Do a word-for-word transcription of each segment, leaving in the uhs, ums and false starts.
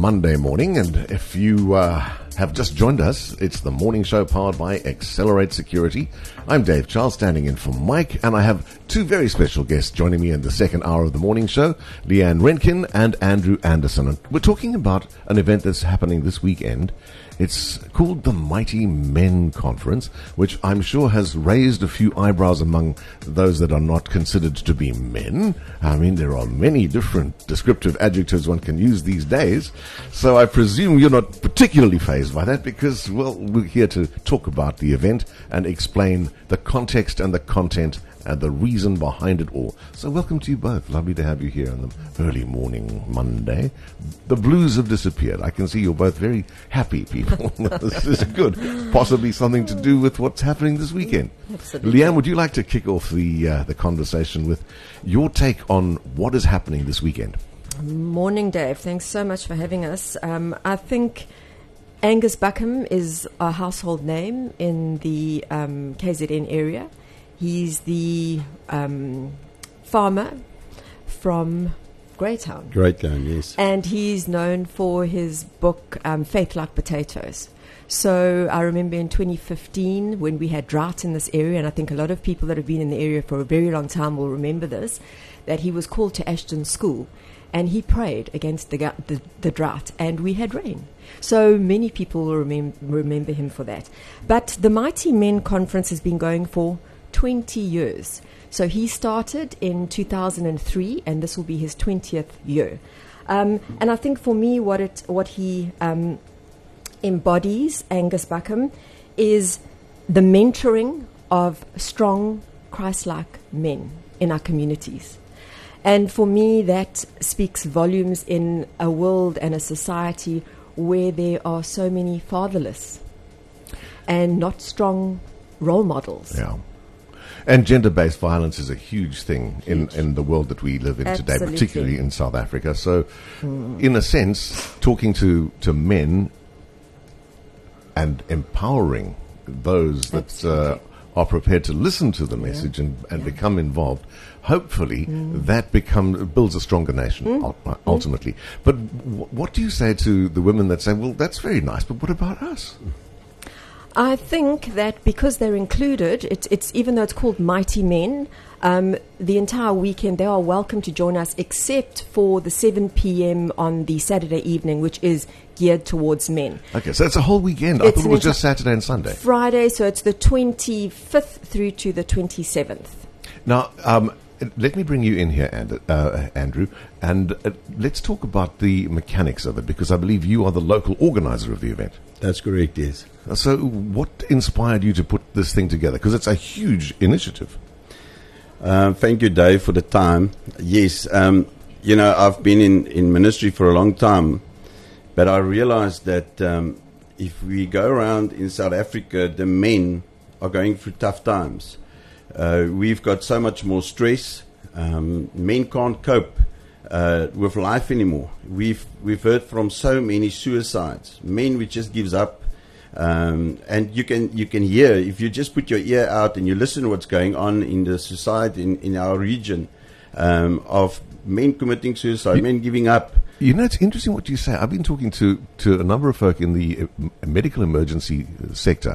Monday morning, and if you uh, have just joined us, it's the morning show powered by Accelerate Security. I'm Dave Charles, standing in for Mike, and I have two very special guests joining me in the second hour of the morning show, Leanne Renkin and Andrew Anderson. And we're talking about an event that's happening this weekend. It's called the Mighty Men Conference, which I'm sure has raised a few eyebrows among those that are not considered to be men. I mean, there are many different descriptive adjectives one can use these days. So I presume you're not particularly fazed by that because, well, we're here to talk about the event and explain the context and the content and the reason behind it all. So welcome to you both. Lovely to have you here on the early morning Monday. The blues have disappeared. I can see you're both very happy people. This is good. Possibly something to do with what's happening this weekend. Absolutely. Leanne, would you like to kick off the uh, the conversation with your take on what is happening this weekend? Morning, Dave. Thanks so much for having us. Um, I think Angus Buckham is a household name in the um, K Z N area. He's the um, farmer from Greytown. Greytown, yes. And he's known for his book, um, Faith Like Potatoes. So I remember in twenty fifteen when we had drought in this area, and I think a lot of people that have been in the area for a very long time will remember this, that he was called to Ashton School and he prayed against the, the, the drought, and we had rain. So many people will remem- remember him for that. But the Mighty Men Conference has been going for twenty years. So he started in two thousand three, and this will be his twentieth year. Um, and I think for me, what it what he um, embodies, Angus Buckham, is the mentoring of strong, Christ-like men in our communities. And for me, that speaks volumes in a world and a society where there are so many fatherless and not strong role models. Yeah. And gender-based violence is a huge thing in, in the world that we live in Absolutely. today, particularly in South Africa. So, mm. in a sense, talking to, to men and empowering those that uh, are prepared to listen to the message yeah. and, and yeah. become involved, hopefully mm. that become, builds a stronger nation, mm. ul- ultimately. Mm. But w- what do you say to the women that say, well, that's very nice, but what about us? I think that because they're included, it's, it's even though it's called Mighty Men, um, the entire weekend they are welcome to join us, except for the seven p.m. on the Saturday evening, which is geared towards men. Okay, so it's a whole weekend. It's I thought it was just Saturday and Sunday. Friday, so it's the twenty-fifth through to the twenty-seventh. Now, um, let me bring you in here, and, uh, Andrew, and uh, let's talk about the mechanics of it, because I believe you are the local organizer of the event. That's correct, yes. So what inspired you to put this thing together? Because it's a huge initiative. Uh, thank you, Dave, for the time. Yes, um, you know, I've been in, in ministry for a long time, but I realized that um, if we go around in South Africa, the men are going through tough times. Uh, we've got so much more stress. Um, men can't cope uh, with life anymore. We've we've heard from so many suicides. Men which just gives up, um, and you can you can hear if you just put your ear out and you listen to what's going on in the society in, in our region um, of men committing suicide, you, men giving up. You know, it's interesting what you say. I've been talking to to a number of folk in the uh, medical emergency sector.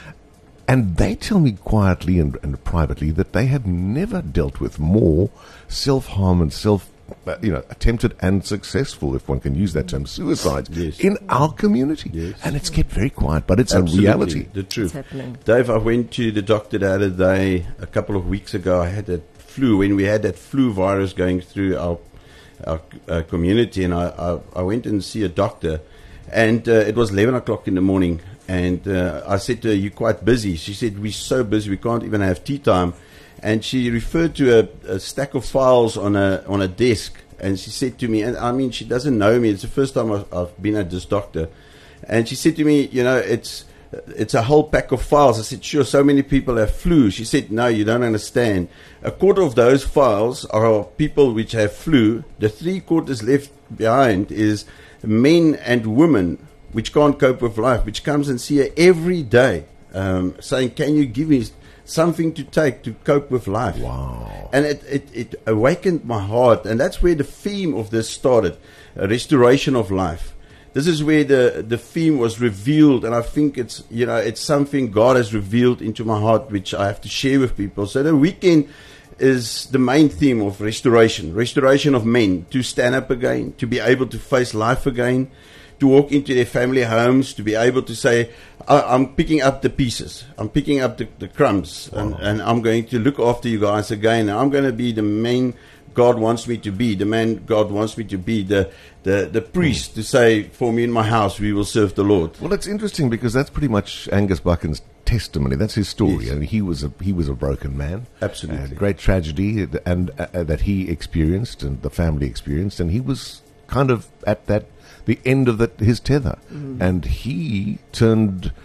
And they tell me quietly and, and privately that they have never dealt with more self-harm and self, uh, you know, attempted and successful, if one can use that term, suicides yes. in our community. Yes. And it's kept very quiet, but it's Absolutely. a reality. The truth. Dave, I went to the doctor the other day, a couple of weeks ago. I had that flu, when we had that flu virus going through our, our uh, community, and I, I, I went and see a doctor, and uh, it was eleven o'clock in the morning. And uh, I said to her, you're quite busy. She said, we're so busy, we can't even have tea time. And she referred to a, a stack of files on a on a desk. And she said to me, and I mean, she doesn't know me. It's the first time I've, I've been at this doctor. And she said to me, you know, it's it's a whole pack of files. I said, sure, so many people have flu. She said, no, you don't understand. A quarter of those files are people which have flu. The three quarters left behind is men and women which can't cope with life, which comes and see her every day, um, saying, can you give me something to take to cope with life? Wow. And it, it, it awakened my heart, and that's where the theme of this started, a restoration of life. this is where the, the theme was revealed, and I think it's, you know, it's something God has revealed into my heart, which I have to share with people. So the weekend is the main theme of restoration, restoration of men, to stand up again, to be able to face life again, to walk into their family homes, to be able to say, I'm picking up the pieces, I'm picking up the, the crumbs, wow. and, and I'm going to look after you guys again, and I'm going to be the man God wants me to be, the man God wants me to be, the the, the priest mm. to say, for me in my house, we will serve the Lord. Well, it's interesting because that's pretty much Angus Buchan's testimony. That's his story. Yes. I mean, he was a he was a broken man. Absolutely. Uh, great tragedy and uh, that he experienced and the family experienced, and he was kind of at that the end of that his tether, mm. and he turned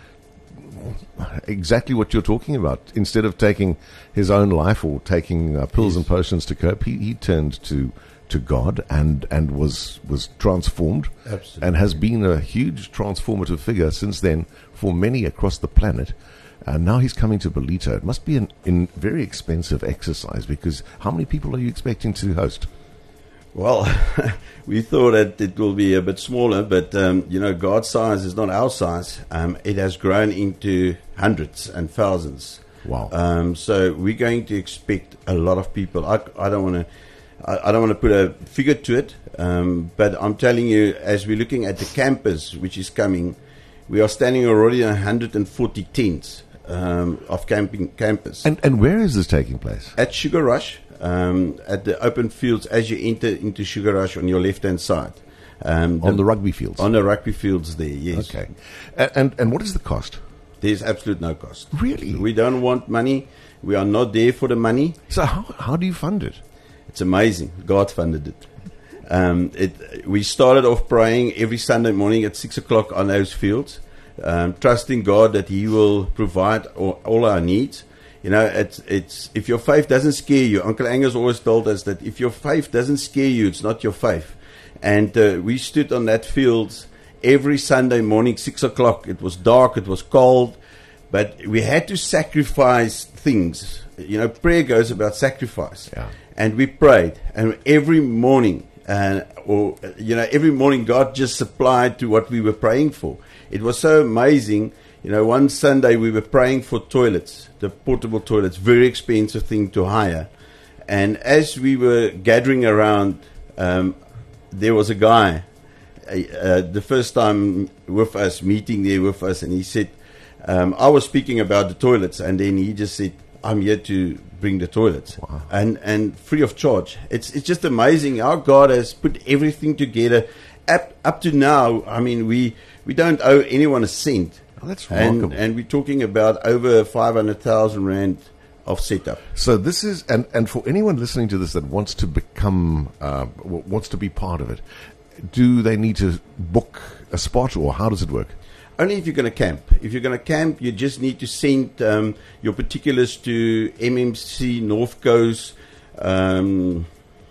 exactly what you're talking about. Instead of taking his own life or taking uh, pills yes. and potions to cope, he, he turned to to God and and was was transformed. Absolutely. And has been a huge transformative figure since then for many across the planet. And now he's coming to Ballito. It must be an in very expensive exercise, because how many people are you expecting to host? Well, we thought that it will be a bit smaller, but, um, you know, God's size is not our size. Um, it has grown into hundreds and thousands. Wow. Um, so we're going to expect a lot of people. I, I don't want to I, I don't want to put a figure to it, um, but I'm telling you, as we're looking at the campus, which is coming, we are standing already on one hundred forty tents um, of camping campus. And, and where is this taking place? At Sugar Rush. Um, at the open fields as you enter into Sugar Rush on your left-hand side. Um, on the, the rugby fields? On the rugby fields there, yes. Okay. And, and and what is the cost? There's absolute no cost. Really? We don't want money. We are not there for the money. So how how do you fund it? It's amazing. God funded it. Um, it we started off praying every Sunday morning at six o'clock on those fields, um, trusting God that He will provide all, all our needs. You know, it's, it's, if your faith doesn't scare you, Uncle Angus always told us that if your faith doesn't scare you, it's not your faith. And uh, we stood on that field every Sunday morning, six o'clock. It was dark, it was cold, but we had to sacrifice things. You know, prayer goes about sacrifice. Yeah. And we prayed, and every morning, uh, or, you know, every morning God just supplied to what we were praying for. It was so amazing. You know, one Sunday we were praying for toilets, the portable toilets, very expensive thing to hire. And as we were gathering around, um, there was a guy, uh, the first time with us, meeting there with us, and he said, um, I was speaking about the toilets, and then he just said, I'm here to bring the toilets. Wow. And and free of charge. It's it's just amazing how God has put everything together. Up, up to now, I mean, we, we don't owe anyone a cent. Oh, that's remarkable. And, and we're talking about over five hundred thousand rand of setup. So this is, and, and for anyone listening to this that wants to become, uh, w- wants to be part of it, do they need to book a spot, or how does it work? Only if you're going to camp. If you're going to camp, you just need to send um, your particulars to M M C North Coast um,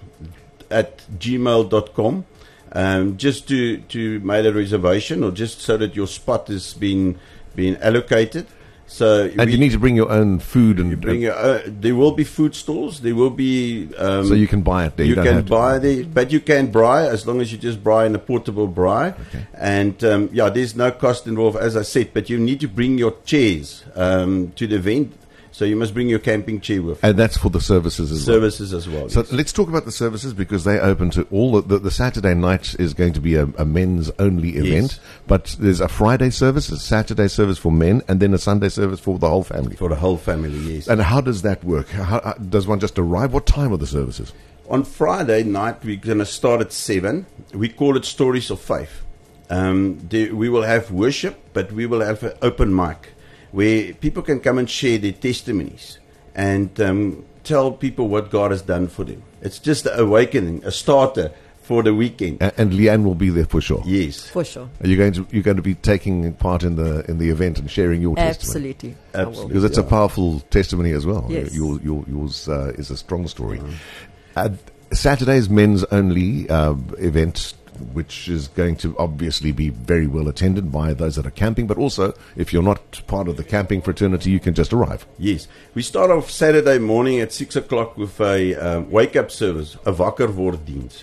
at gmail dot com. Um, just to, to make a reservation, or just so that your spot has been been allocated. So and we, you need to bring your own food, and you bring your, uh, there will be food stalls. There will be um, so you can buy it there. You, you don't can have buy there, but you can braai as long as you just braai in a portable braai. Okay. And um, yeah, there's no cost involved, as I said. But you need to bring your chairs um, to the event. So you must bring your camping chair with. And that's for the services as services well. as well. So yes. let's talk about the services, because they open to all. The, the, the Saturday night is going to be a, a men's only event, yes. but there's a Friday service, a Saturday service for men, and then a Sunday service for the whole family. For the whole family, yes. And how does that work? How, how, does one just arrive? What time are the services? On Friday night, we're going to start at seven. We call it Stories of Faith. Um, the, we will have worship, but we will have an open mic where people can come and share their testimonies and um, tell people what God has done for them. It's just an awakening, a starter for the weekend. And, and Leanne will be there for sure. Yes, for sure. Are you going to you're going to be taking part in the in the event and sharing your Absolutely. testimony? Absolutely, because it's yeah. a powerful testimony as well. Yes. Your, your, yours uh, is a strong story. Mm-hmm. Uh, Saturday's men's only uh, event, which is going to obviously be very well attended by those that are camping, but also if you're not part of the camping fraternity, you can just arrive. Yes. We start off Saturday morning at six o'clock with a um, wake-up service, a wakker word diens.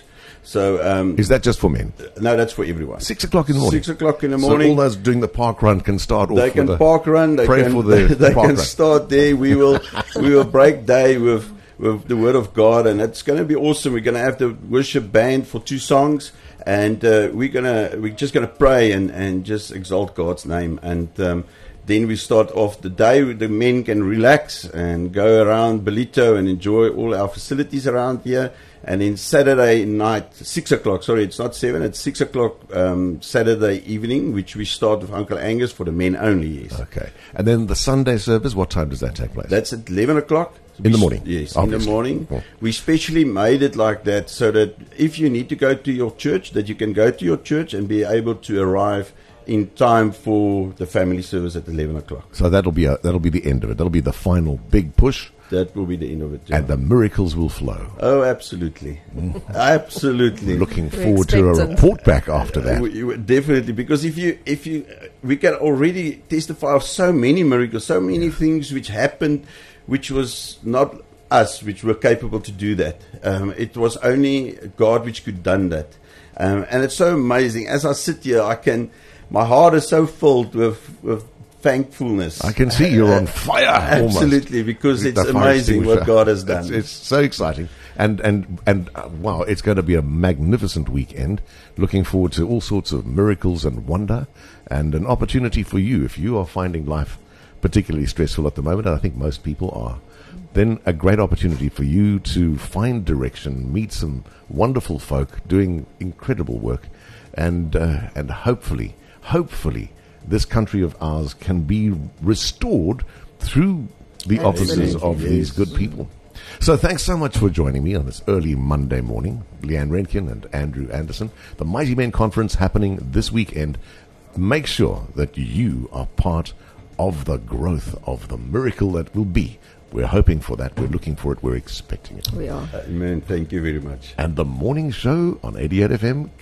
So um, Is that just for men? no, that's for everyone. Six o'clock in the morning. Six o'clock in the So morning. all those doing the park run can start off. They can with a park run. They pray can, for the they park can run. start there. We will we will break day with with the word of God, and it's going to be awesome. We're going to have the worship band for two songs, and uh, we're gonna we're just going to pray and, and just exalt God's name, and um, then we start off the day. The men can relax and go around Belito and enjoy all our facilities around here. And then Saturday night, six o'clock, sorry, it's not seven, it's six o'clock um, Saturday evening, which we start with Uncle Angus for the men only, yes. Okay. And then the Sunday service, what time does that take place? That's at eleven o'clock. In the morning? Yes, Obviously. in the morning. Oh. We specially made it like that so that if you need to go to your church, that you can go to your church and be able to arrive in time for the family service at eleven o'clock. So that'll be a, that'll be the end of it. That'll be the final big push, That will be the end of it. yeah. and the miracles will flow. Oh, absolutely. Absolutely. Looking We're forward to a expectant. report back after that. We- we- definitely, because if you, if you, we can already testify of so many miracles, so many things which happened, which was not us which were capable to do that. Um, it was only God which could done that, um, and it's so amazing. As I sit here, I can, my heart is so filled with with thankfulness. I can see you're on fire. almost. Absolutely, because With it's the fire amazing what extinguisher. God has done. It's, it's so exciting, and and and uh, wow, it's going to be a magnificent weekend. Looking forward to all sorts of miracles and wonder, and an opportunity for you if you are finding life particularly stressful at the moment. And I think most people are. Then a great opportunity for you to find direction, meet some wonderful folk doing incredible work, and uh, and hopefully, hopefully, this country of ours can be restored through the offices of Yes. these good people. So thanks so much for joining me on this early Monday morning. Leanne Renkin and Andrew Anderson. The Mighty Men Conference happening this weekend. Make sure that you are part of the growth of the miracle that will be. We're hoping for that. We're looking for it. We're expecting it. We are. Amen. Thank you very much. And the morning show on eighty-eight F M